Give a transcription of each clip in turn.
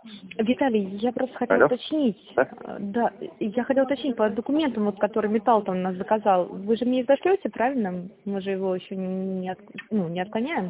Виталий, я просто хотела Алло. уточнить. Да? Да, я хотела уточнить по документам, вот, который Металл там у нас заказал. Вы же мне их дошлете, правильно? Мы же его еще не отклоняем.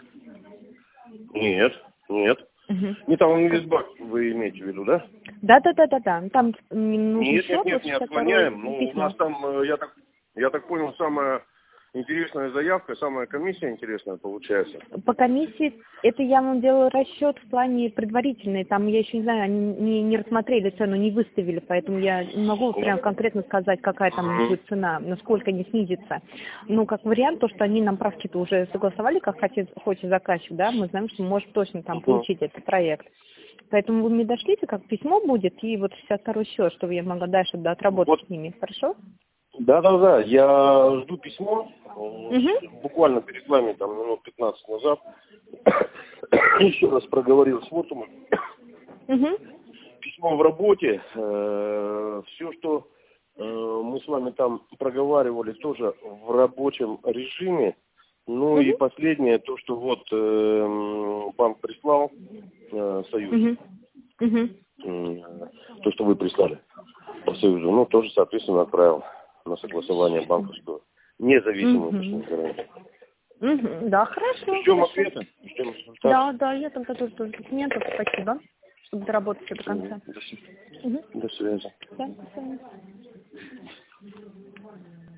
Нет, нет. Угу. Металлоинвестбанк вы имеете в виду, да? Да. Там нужен Нет, нет, счет, вот нет, не 62-й отклоняем. Ну, у письмо. нас там, я так понял, самая интересная заявка, самая комиссия интересная получается. По комиссии, это я вам делаю расчет в плане предварительный. Там, я еще не знаю, они не рассмотрели цену, не выставили, поэтому я не могу прям конкретно сказать, какая там будет цена, насколько не снизится. Но как вариант, то, что они нам правки-то уже согласовали, как хочет заказчик, да, мы знаем, что мы можем точно там получить этот проект. Поэтому вы мне дошлите, как письмо будет, и вот 62-й счет, чтобы я могла дальше отработать Вот. с ними, хорошо? Да, я жду письмо. Угу. Буквально перед вами, там, минут 15 назад, еще раз проговорил с Вотумом. Угу. Письмо в работе. Все, что мы с вами там проговаривали, тоже в рабочем режиме. Ну и Угу. последнее, то, что вот банк прислал, Союз, Угу. то, что вы прислали по Союзу, ну, тоже, соответственно, отправил на согласование банковского, независимую гарантию. Да, хорошо. Ждем ответа, ждем результата. Да, я там готовлю тоже документов, спасибо, чтобы доработать все до конца. До связи. Да, до свидания.